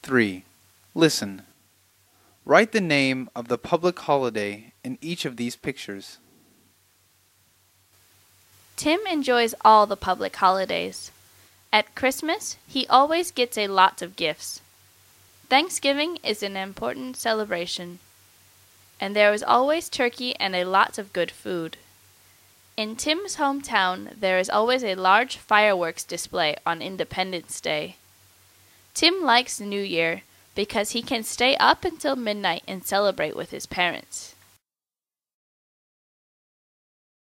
3. Listen. Write the name of the public holiday in each of these pictures. Tim enjoys all the public holidays. At Christmas, he always gets a lot of gifts. Thanksgiving is an important celebration, and there is always turkey and a lot of good food. In Tim's hometown, there is always a large fireworks display on Independence Day. Tim likes New Year because he can stay up until midnight and celebrate with his parents.